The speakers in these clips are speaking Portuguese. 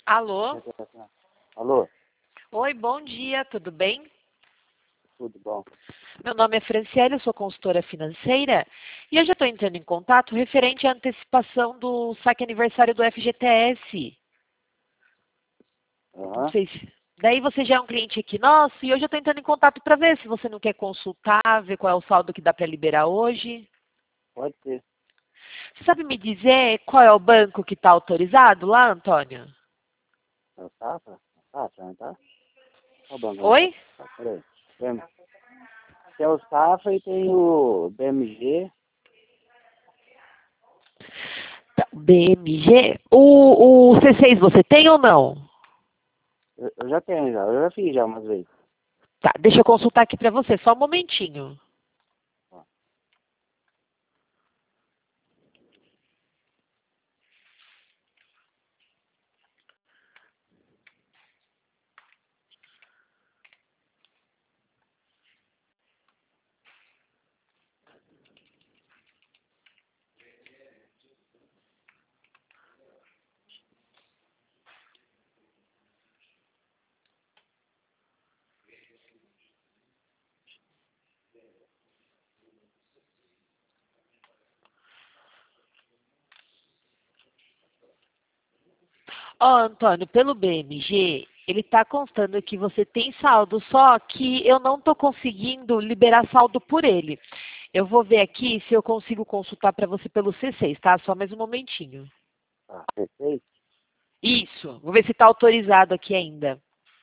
Alô? Alô? Oi, bom dia, tudo bem? Tudo bom? Meu nome é Franciele, eu sou consultora financeira e eu já estou entrando em contato referente à antecipação do saque aniversário do FGTS. Não Aham. sei se... Daí você já é um cliente aqui nosso e eu já estou entrando em contato para ver se você não quer consultar, ver qual é o saldo que dá para liberar hoje. Pode ser. Você sabe me dizer qual é o banco que está autorizado lá, Antônio? É o Safra? Safra, não tá? Qual banco não tá? Oi? Peraí. Tem o Safra e tem o BMG. Tá, BMG? O C6 você tem ou não? Eu já tenho já. Eu já fiz já umas vezes. Tá, deixa eu consultar aqui para você, só um momentinho. Ó. Ó, Antônio, pelo BMG, ele está constando que você tem saldo, só que eu não estou conseguindo liberar saldo por ele. Eu vou ver aqui se eu consigo consultar para você pelo C6, tá? Só mais um momentinho. Tá. C6? Isso, vou ver se está autorizado aqui ainda.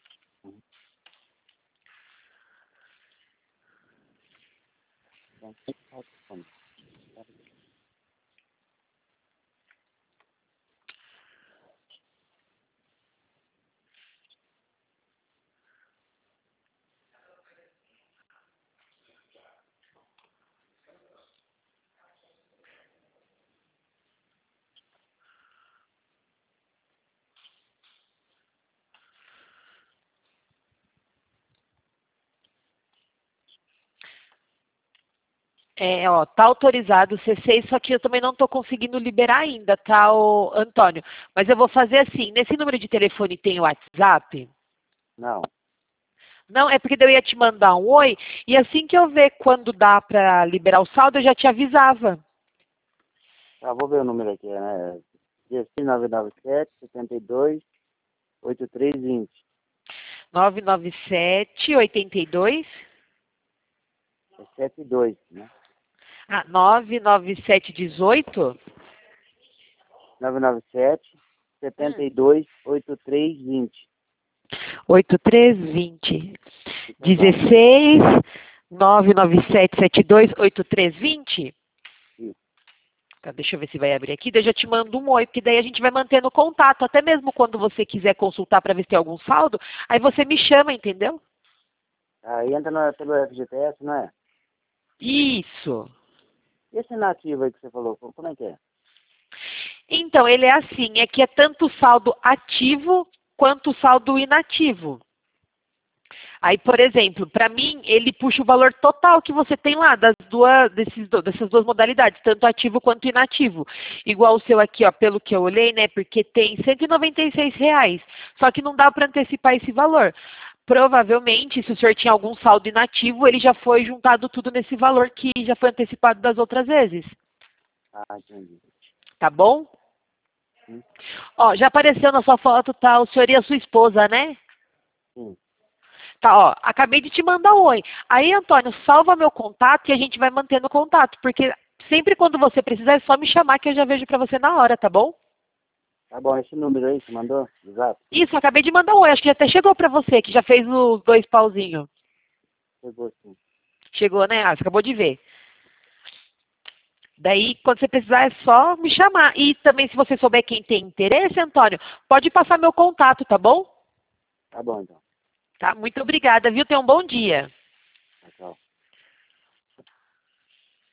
É, ó, tá autorizado o C6, só que eu também não estou conseguindo liberar ainda, tá, ô, Antônio? Mas eu vou fazer assim, nesse número de telefone tem o WhatsApp? Não. Não, é porque daí eu ia te mandar um oi, e assim que eu ver quando dá para liberar o saldo, eu já te avisava. Tá, vou ver o número aqui, né? 997 72 8320. 997 82 É 72, né? 997 18 997 72 8320. 8320 Isso é exato. 16 997 72 8320. Isso. Tá, deixa eu ver se vai abrir aqui, daí eu já te mando um oi, porque daí a gente vai mantendo contato, até mesmo quando você quiser consultar para ver se tem algum saldo, aí você me chama, entendeu? Aí entra pelo FGTS, não é? Isso. E esse nativo aí que você falou, como é que é? Então, ele é assim, é que é tanto saldo ativo quanto saldo inativo. Aí, por exemplo, para mim, ele puxa o valor total que você tem lá, dessas duas modalidades, tanto ativo quanto inativo. Igual o seu aqui, ó, pelo que eu olhei, né, porque tem R$ 196, só que não dá para antecipar esse valor. Provavelmente, se o senhor tinha algum saldo inativo, ele já foi juntado tudo nesse valor que já foi antecipado das outras vezes. Ah, entendi. Tá bom? Sim. Ó, já apareceu na sua foto, tá, o senhor e a sua esposa, né? Sim. Tá, ó, acabei de te mandar um oi. Aí, Antônio, salva meu contato e a gente vai mantendo contato, porque sempre quando você precisar é só me chamar que eu já vejo pra você na hora, tá bom? Tá bom, esse número aí, você mandou? Exato. Isso, acabei de mandar um oi, acho que até chegou pra você, que já fez os 2 pauzinhos. Chegou sim. Chegou, né? Ah, você acabou de ver. Daí, quando você precisar, é só me chamar. E também, se você souber quem tem interesse, Antônio, pode passar meu contato, tá bom? Tá bom, então. Tá? Muito obrigada, viu? Tenha um bom dia. Tchau.